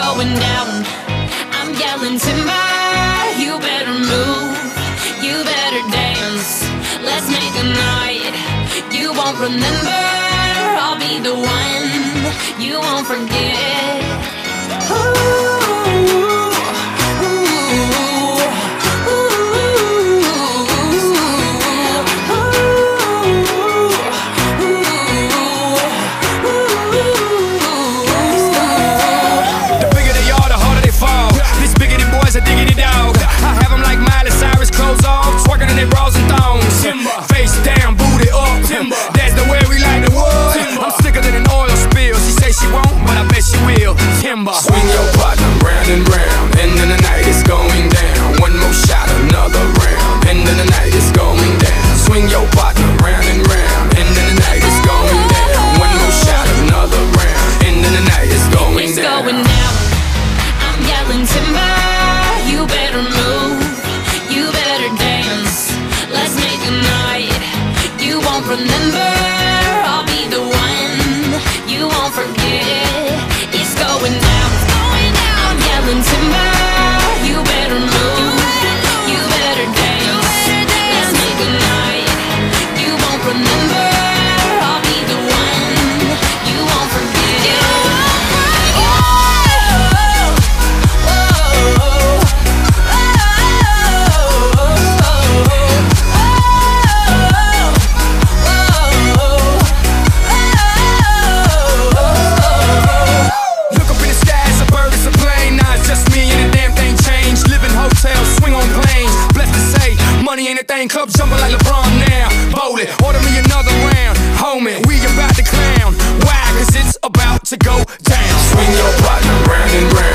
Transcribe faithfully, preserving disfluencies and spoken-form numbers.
going down. I'm yelling timber, you better move, you better dance. Let's make a night you won't remember. I'll be the one you won't forget. Ooh. Swing your partner round and round, and then the night is going down. One more shot, another round, and then the night is going down. Swing your partner round and round, and then the night is going down. One more shot, another round, and then the night is going it's down. It's going down. I'm yelling timber, you better move, you better dance. Let's make a night you won't remember. I'll be the one you won't forget. It's going down. Timber, you better move, you better dance. Let's make a night you won't remember. I'll be the one you won't forget. Oh, oh, oh, oh, Look up in the sky, it's a bird, it's a plane. Nah, it's just me and the damn thing changed. Live in hotels, swing on planes. Blessed to say, money ain't a thing. Club jumping like LeBron now. Bowling, order me another round. Homie, we about to clown. Why? Cause it's about to go down. Swing your partner round and round.